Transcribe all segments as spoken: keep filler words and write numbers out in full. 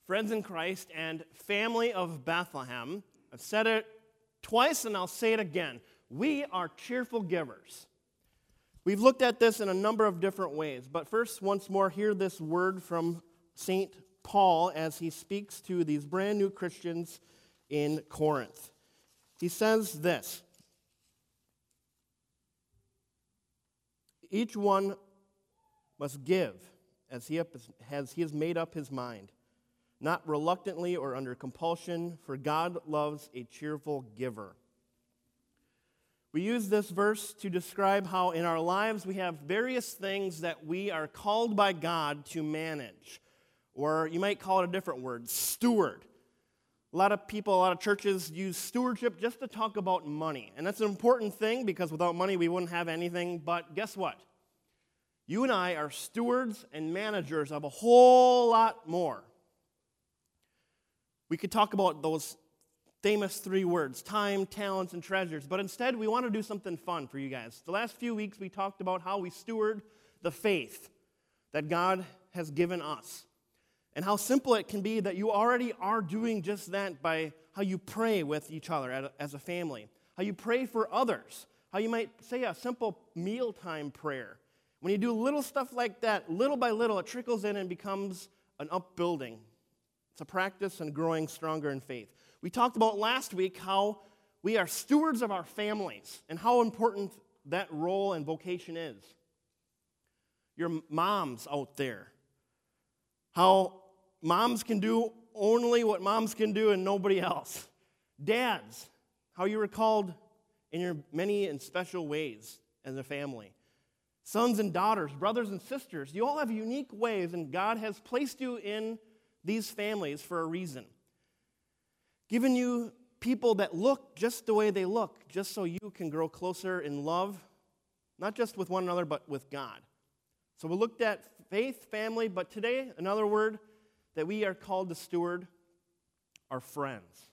friends in Christ and family of Bethlehem. I've said it twice and I'll say it again. We are cheerful givers. We've looked at this in a number of different ways, but first, once more, hear this word from Saint Paul as he speaks to these brand new Christians in Corinth. He says this: each one must give as he has he has made up his mind, not reluctantly or under compulsion, for God loves a cheerful giver. We use this verse to describe how in our lives we have various things that we are called by God to manage, or you might call it a different word, steward. A lot of people, a lot of churches use stewardship just to talk about money, and that's an important thing because without money we wouldn't have anything, but guess what? You and I are stewards and managers of a whole lot more. We could talk about those famous three words, time, talents, and treasures, but instead we want to do something fun for you guys. The last few weeks we talked about how we steward the faith that God has given us, and how simple it can be that you already are doing just that by how you pray with each other as a family, how you pray for others, how you might say a simple mealtime prayer. When you do little stuff like that, little by little, it trickles in and becomes an upbuilding. It's a practice and growing stronger in faith. We talked about last week how we are stewards of our families and how important that role and vocation is. Your moms out there, how moms can do only what moms can do and nobody else. Dads, how you were called in your many and special ways as a family. Sons and daughters, brothers and sisters, you all have unique ways, and God has placed you in these families for a reason. Given you people that look just the way they look, just so you can grow closer in love, not just with one another, but with God. So we looked at faith, family, but today, another word that we are called to steward are friends.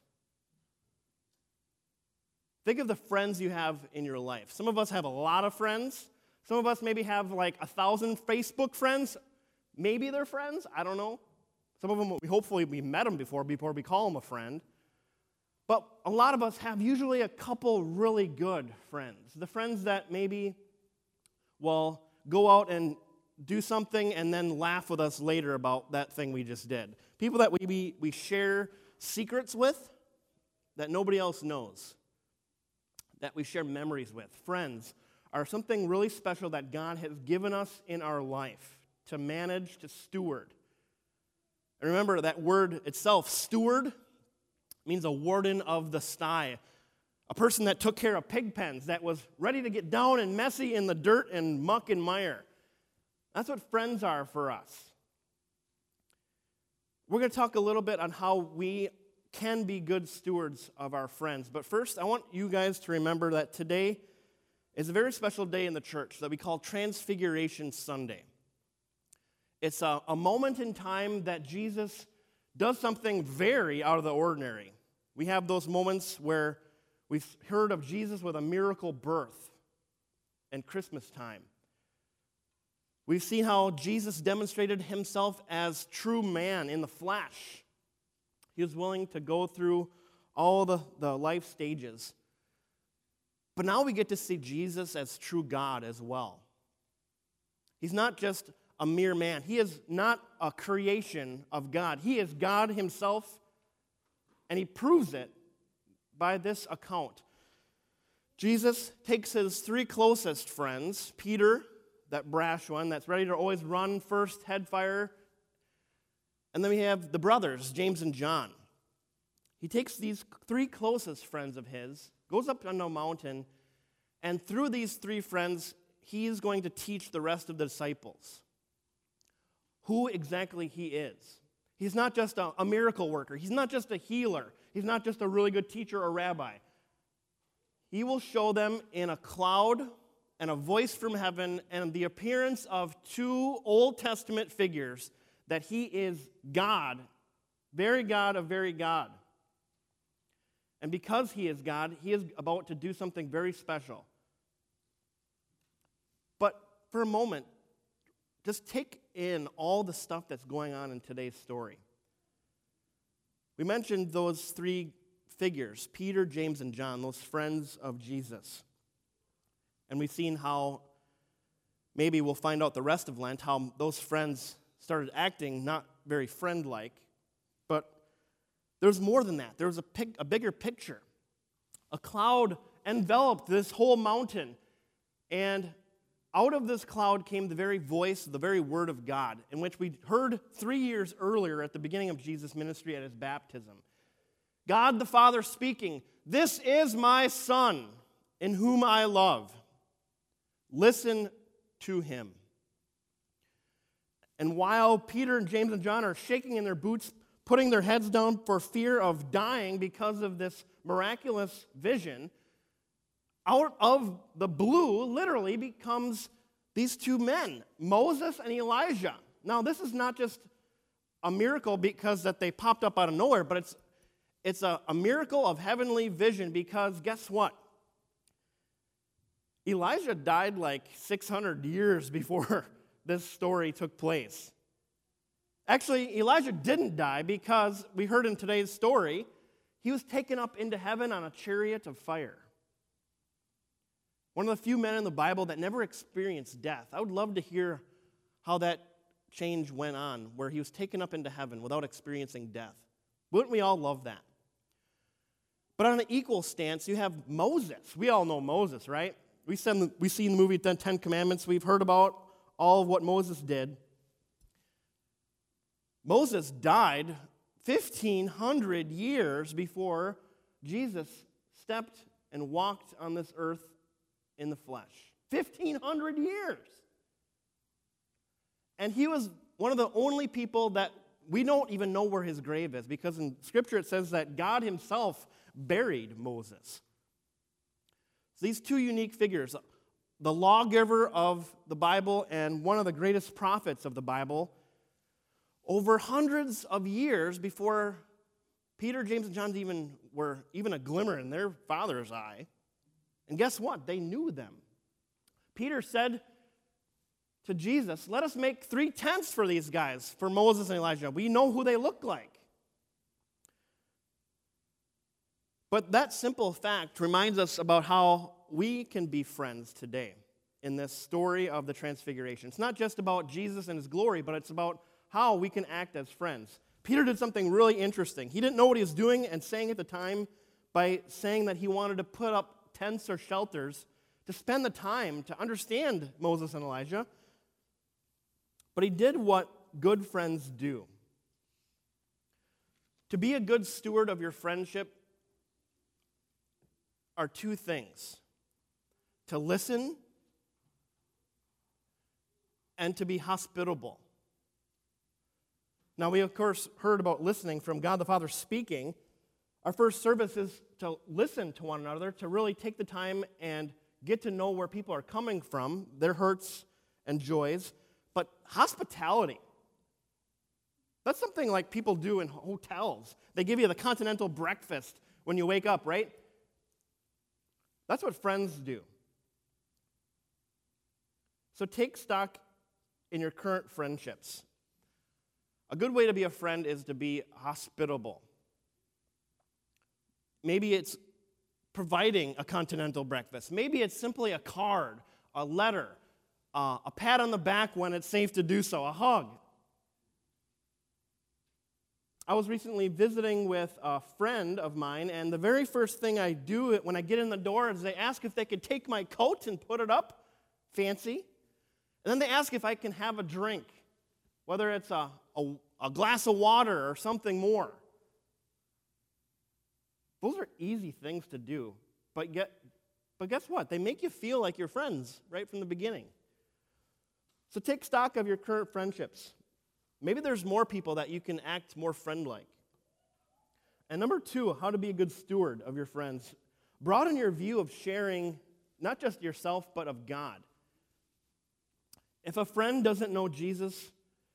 Think of the friends you have in your life. Some of us have a lot of friends. Some of us maybe have like a thousand Facebook friends. Maybe they're friends. I don't know. Some of them, we hopefully we met them before, before we call them a friend. But a lot of us have usually a couple really good friends. The friends that maybe will go out and do something and then laugh with us later about that thing we just did. People that we, we, we share secrets with that nobody else knows, that we share memories with. Friends are something really special that God has given us in our life to manage, to steward. And remember that word itself, steward, means a warden of the sty, a person that took care of pig pens, that was ready to get down and messy in the dirt and muck and mire. That's what friends are for us. We're going to talk a little bit on how we can be good stewards of our friends. But first, I want you guys to remember that today is a very special day in the church that we call Transfiguration Sunday. It's a, a moment in time that Jesus does something very out of the ordinary. We have those moments where we've heard of Jesus with a miracle birth and Christmas time. We've seen how Jesus demonstrated himself as true man in the flesh. He was willing to go through all the, the life stages. But now we get to see Jesus as true God as well. He's not just a mere man. He is not a creation of God. He is God himself, and he proves it by this account. Jesus takes his three closest friends, Peter, that brash one that's ready to always run first, head fire, and then we have the brothers, James and John. He takes these three closest friends of his, goes up on a mountain, and through these three friends, he is going to teach the rest of the disciples who exactly he is. He's not just a, a miracle worker. He's not just a healer. He's not just a really good teacher or rabbi. He will show them in a cloud and a voice from heaven and the appearance of two Old Testament figures that he is God, very God of very God. And because he is God, he is about to do something very special. But for a moment, just take in all the stuff that's going on in today's story. We mentioned those three figures, Peter, James, and John, those friends of Jesus. And we've seen how, maybe we'll find out the rest of Lent, how those friends started acting not very friend-like. But there's more than that. There's a, pic, a bigger picture. A cloud enveloped this whole mountain, and out of this cloud came the very voice, the very word of God, in which we heard three years earlier at the beginning of Jesus' ministry at his baptism. God the Father speaking, "This is my Son, in whom I love. Listen to him." And while Peter and James and John are shaking in their boots, putting their heads down for fear of dying because of this miraculous vision, out of the blue, literally, becomes these two men, Moses and Elijah. Now, this is not just a miracle because that they popped up out of nowhere, but it's, it's a, a miracle of heavenly vision because guess what? Elijah died like six hundred years before this story took place. Actually, Elijah didn't die because we heard in today's story, he was taken up into heaven on a chariot of fire. One of the few men in the Bible that never experienced death. I would love to hear how that change went on, where he was taken up into heaven without experiencing death. Wouldn't we all love that? But on an equal stance, you have Moses. We all know Moses, right? We send, we see in the movie The Ten Commandments, we've heard about all of what Moses did. Moses died fifteen hundred years before Jesus stepped and walked on this earth in the flesh. fifteen hundred years. And he was one of the only people that we don't even know where his grave is, because in Scripture it says that God himself buried Moses. So these two unique figures, the lawgiver of the Bible and one of the greatest prophets of the Bible, over hundreds of years before Peter, James, and John even were even a glimmer in their father's eye. And guess what? They knew them. Peter said to Jesus, "Let us make three tents for these guys, for Moses and Elijah. We know who they look like." But that simple fact reminds us about how we can be friends today in this story of the Transfiguration. It's not just about Jesus and his glory, but it's about how we can act as friends. Peter did something really interesting. He didn't know what he was doing and saying at the time by saying that he wanted to put up tents or shelters to spend the time to understand Moses and Elijah. But he did what good friends do. To be a good steward of your friendship are two things: to listen and to be hospitable. Now, we, of course, heard about listening from God the Father speaking. Our first service is to listen to one another, to really take the time and get to know where people are coming from, their hurts and joys. But hospitality, that's something like people do in hotels. They give you the continental breakfast when you wake up, right? That's what friends do. So take stock in your current friendships. A good way to be a friend is to be hospitable. Maybe it's providing a continental breakfast. Maybe it's simply a card, a letter, uh, a pat on the back when it's safe to do so, a hug. I was recently visiting with a friend of mine, and the very first thing I do when I get in the door is they ask if they could take my coat and put it up, fancy. And then they ask if I can have a drink, whether it's a, a, a glass of water or something more. Those are easy things to do, but, get, but guess what? They make you feel like you're friends right from the beginning. So take stock of your current friendships. Maybe there's more people that you can act more friend-like. And number two, how to be a good steward of your friends. Broaden your view of sharing not just yourself, but of God. If a friend doesn't know Jesus,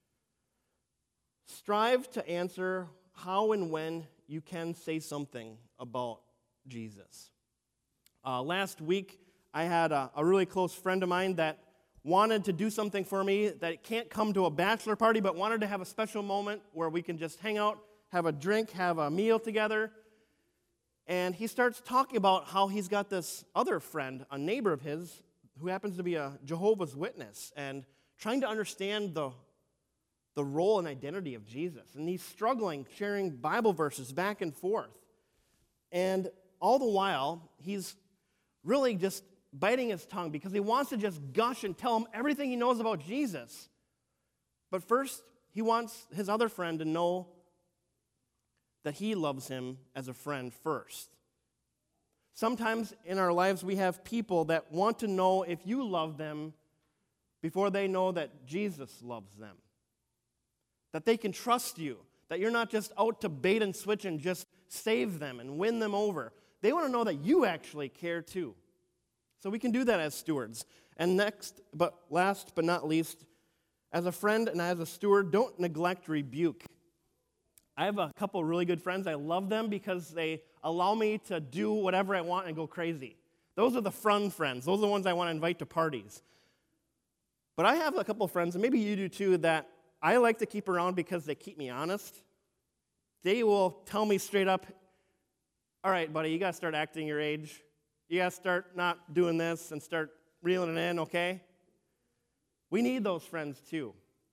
strive to answer how and when you can say something about Jesus. Uh, last week, I had a, a really close friend of mine that wanted to do something for me that can't come to a bachelor party, but wanted to have a special moment where we can just hang out, have a drink, have a meal together. And he starts talking about how he's got this other friend, a neighbor of his, who happens to be a Jehovah's Witness, and trying to understand the, the role and identity of Jesus. And he's struggling, sharing Bible verses back and forth. And all the while, he's really just biting his tongue because he wants to just gush and tell him everything he knows about Jesus. But first, he wants his other friend to know that he loves him as a friend first. Sometimes in our lives, we have people that want to know if you love them before they know that Jesus loves them. That they can trust you, that you're not just out to bait and switch and just save them and win them over. They want to know that you actually care too. So we can do that as stewards. And next, but last but not least, as a friend and as a steward, don't neglect rebuke. I have a couple really good friends. I love them because they allow me to do whatever I want and go crazy. Those are the fun friends. Those are the ones I want to invite to parties. But I have a couple friends, and maybe you do too, that I like to keep around because they keep me honest. They will tell me straight up, all right, buddy, you got to start acting your age. You got to start not doing this and start reeling it in, okay? We need those friends too.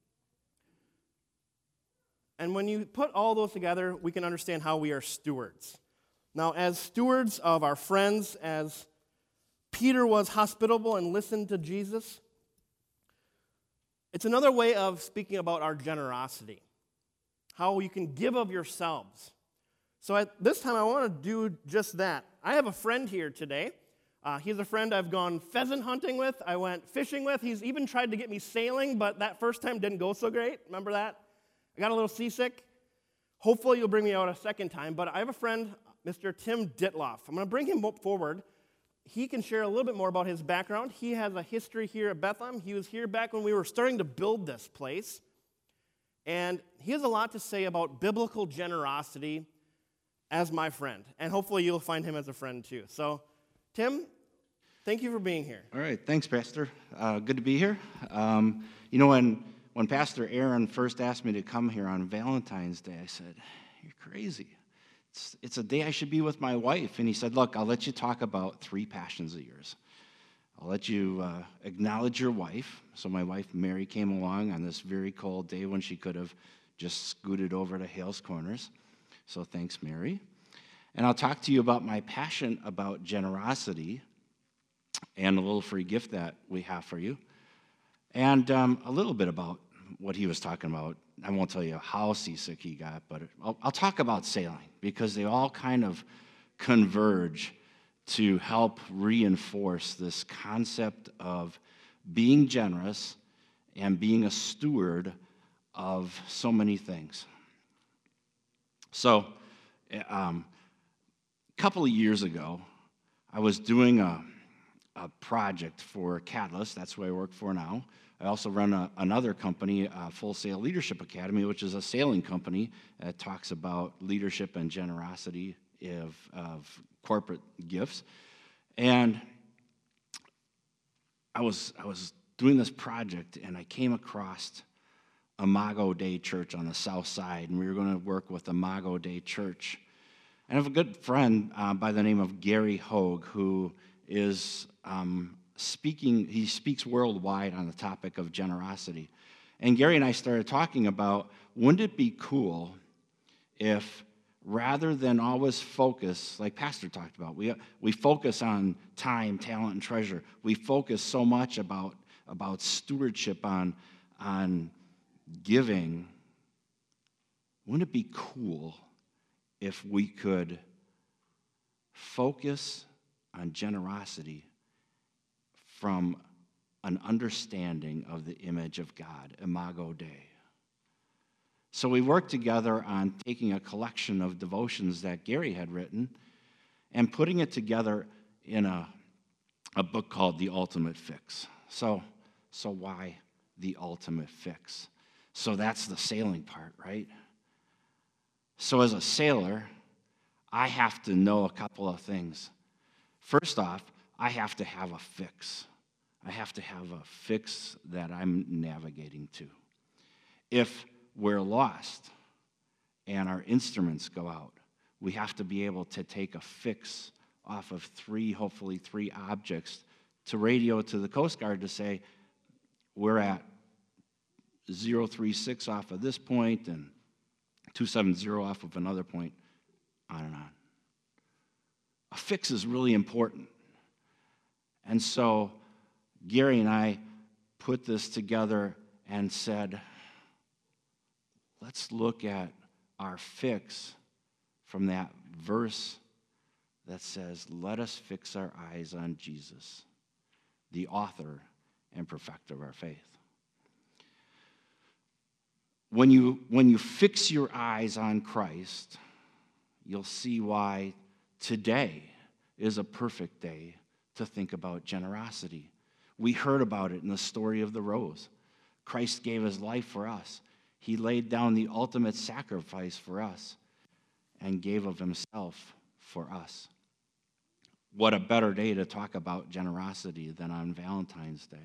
And when you put all those together, we can understand how we are stewards. Now, as stewards of our friends, as Peter was hospitable and listened to Jesus, it's another way of speaking about our generosity, how you can give of yourselves. So at this time, I want to do just that. I have a friend here today. Uh, he's a friend I've gone pheasant hunting with. I went fishing with. He's even tried to get me sailing, but that first time didn't go so great. Remember that? I got a little seasick. Hopefully you'll bring me out a second time. But I have a friend, Mister Tim Ditloff. I'm going to bring him forward. He can share a little bit more about his background. He has a history here at Bethlehem. He was here back when we were starting to build this place. And he has a lot to say about biblical generosity as my friend. And hopefully you'll find him as a friend too. So, Tim, thank you for being here. All right. Thanks, Pastor. Uh, good to be here. Um, you know, when... When Pastor Aaron first asked me to come here on Valentine's Day, I said, you're crazy. It's, it's a day I should be with my wife. And he said, look, I'll let you talk about three passions of yours. I'll let you uh, acknowledge your wife. So my wife, Mary, came along on this very cold day when she could have just scooted over to Hales Corners. So thanks, Mary. And I'll talk to you about my passion about generosity and a little free gift that we have for you. And um, a little bit about what he was talking about. I won't tell you how seasick he got, but I'll, I'll talk about sailing because they all kind of converge to help reinforce this concept of being generous and being a steward of so many things. So, um, a couple of years ago, I was doing a, a project for Catalyst. That's what I work for now. I also run a, another company, uh, Full Sail Leadership Academy, which is a sailing company that talks about leadership and generosity of, of corporate gifts. And I was I was doing this project, and I came across Imago Dei Church on the south side, and we were going to work with Imago Dei Church. And I have a good friend uh, by the name of Gary Hogue, who is um, speaking, he speaks worldwide on the topic of generosity. And Gary and I started talking about, wouldn't it be cool if rather than always focus, like Pastor talked about, we we focus on time, talent, and treasure. We focus so much about, about stewardship, on, on giving. Wouldn't it be cool if we could focus on generosity from an understanding of the image of God, Imago Dei? So we worked together on taking a collection of devotions that Gary had written and putting it together in a, a book called The Ultimate Fix. So, so why The Ultimate Fix? So that's the sailing part, right? So as a sailor, I have to know a couple of things. First off, I have to have a fix. I have to have a fix that I'm navigating to. If we're lost and our instruments go out. We have to be able to take a fix off of three, hopefully three objects, to radio to the Coast Guard to say, we're at zero three six off of this point and two seven zero off of another point, on and on. A fix is really important. And so Gary and I put this together and said, let's look at our fix from that verse that says, let us fix our eyes on Jesus, the author and perfecter of our faith. When you, when you fix your eyes on Christ, you'll see why today is a perfect day to think about generosity. We heard about it in the story of the rose. Christ gave his life for us. He laid down the ultimate sacrifice for us and gave of himself for us. What a better day to talk about generosity than on Valentine's Day.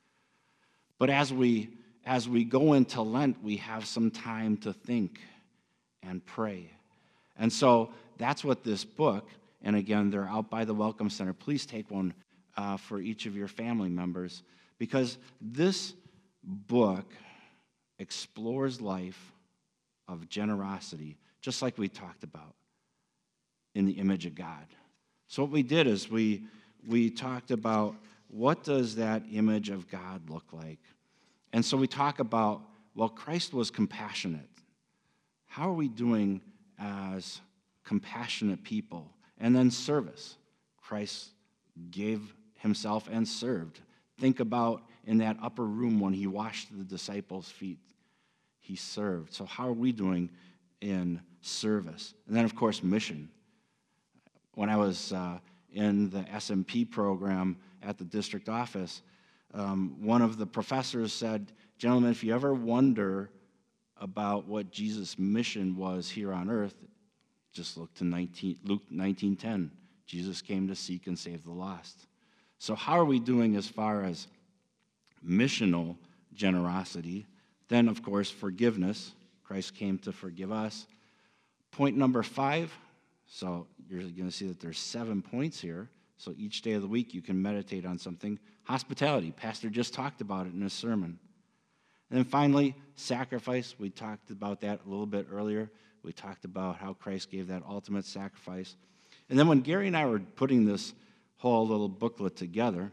But as we as we go into Lent, we have some time to think and pray. And so that's what this book, and again, they're out by the Welcome Center. Please take one uh, for each of your family members, because this book explores life of generosity, just like we talked about, in the image of God. So what we did is we we talked about, what does that image of God look like? And so we talk about, well, Christ was compassionate. How are we doing as compassionate people? And then service. Christ gave himself and served. Think about in that upper room when he washed the disciples' feet. He served. So how are we doing in service? And then, of course, mission. When I was uh, in the S M P program at the district office, um, one of the professors said, gentlemen, if you ever wonder about what Jesus' mission was here on earth, just look to nineteen, Luke nineteen ten. Jesus came to seek and save the lost. So how are we doing as far as missional generosity? Then, of course, forgiveness. Christ came to forgive us. Point number five. So you're going to see that there's seven points here. So each day of the week you can meditate on something. Hospitality. Pastor just talked about it in his sermon. And then finally, sacrifice. We talked about that a little bit earlier. We talked about how Christ gave that ultimate sacrifice. And then when Gary and I were putting this whole little booklet together,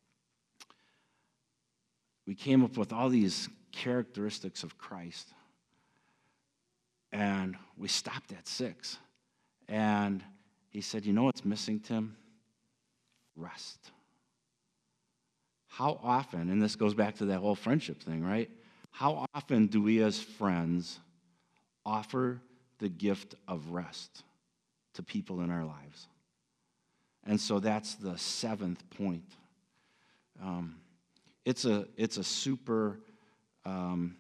we came up with all these characteristics of Christ. And we stopped at six. And he said, you know what's missing, Tim? Rest. How often, and this goes back to that whole friendship thing, right? How often do we as friends offer the gift of rest to people in our lives? And so that's the seventh point. Um, it's a it's a super, um,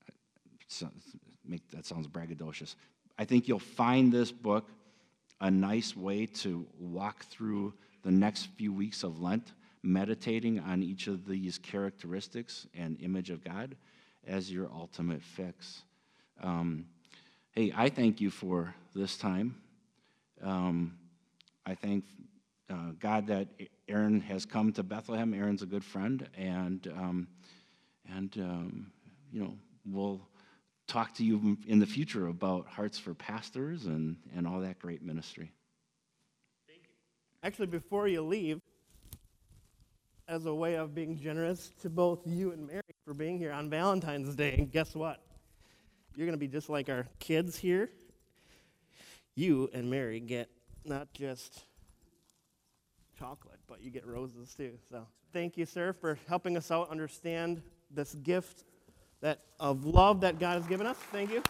make that sounds braggadocious. I think you'll find this book a nice way to walk through the next few weeks of Lent, meditating on each of these characteristics and image of God as your ultimate fix. Um, hey, I thank you for this time. Um, I thank uh, God that Aaron has come to Bethlehem. Aaron's a good friend, and um, and um, you know, we'll talk to you in the future about Hearts for Pastors and, and all that great ministry. Thank you. Actually, before you leave, as a way of being generous to both you and Mary for being here on Valentine's Day, and guess what? You're going to be just like our kids here. You and Mary get not just chocolate, but you get roses too. So thank you, sir, for helping us out understand this gift that of love that God has given us. Thank you.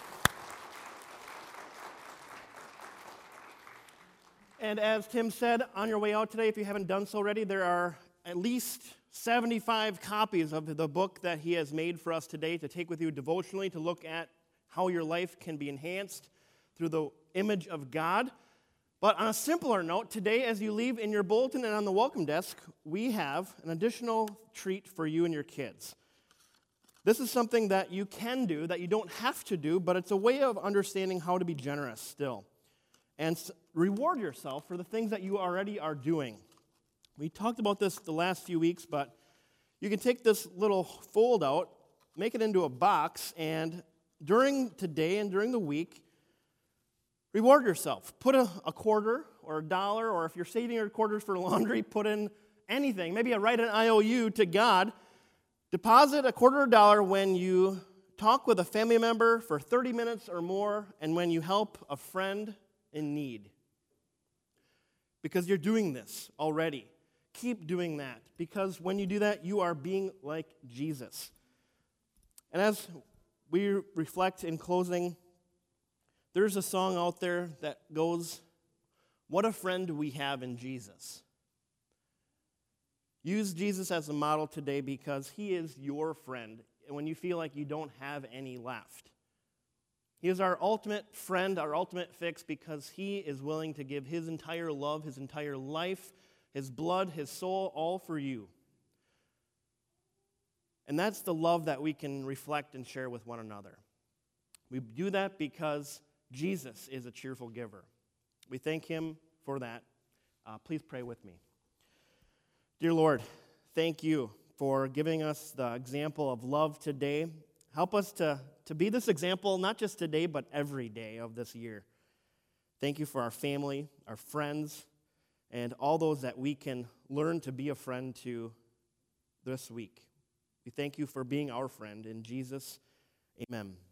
And as Tim said, on your way out today, if you haven't done so already, there are at least seventy-five copies of the book that he has made for us today to take with you devotionally, to look at how your life can be enhanced through the image of God. But on a simpler note, today as you leave in your bulletin and on the welcome desk, we have an additional treat for you and your kids. This is something that you can do, that you don't have to do, but it's a way of understanding how to be generous still. And reward yourself for the things that you already are doing. We talked about this the last few weeks, but you can take this little fold out, make it into a box, and during today and during the week, reward yourself. Put a, a quarter or a dollar, or if you're saving your quarters for laundry, put in anything. Maybe write an I O U to God. Deposit a quarter of a dollar when you talk with a family member for thirty minutes or more, and when you help a friend in need. Because you're doing this already. Keep doing that, because when you do that, you are being like Jesus. And as we reflect in closing, there's a song out there that goes, "What a friend we have in Jesus." Use Jesus as a model today, because he is your friend when you feel like you don't have any left. He is our ultimate friend, our ultimate fix, because he is willing to give his entire love, his entire life, his blood, his soul, all for you. And that's the love that we can reflect and share with one another. We do that because Jesus is a cheerful giver. We thank him for that. Uh, please pray with me. Dear Lord, thank you for giving us the example of love today. Help us to, to be this example, not just today, but every day of this year. Thank you for our family, our friends, and all those that we can learn to be a friend to this week. We thank you for being our friend. In Jesus, amen.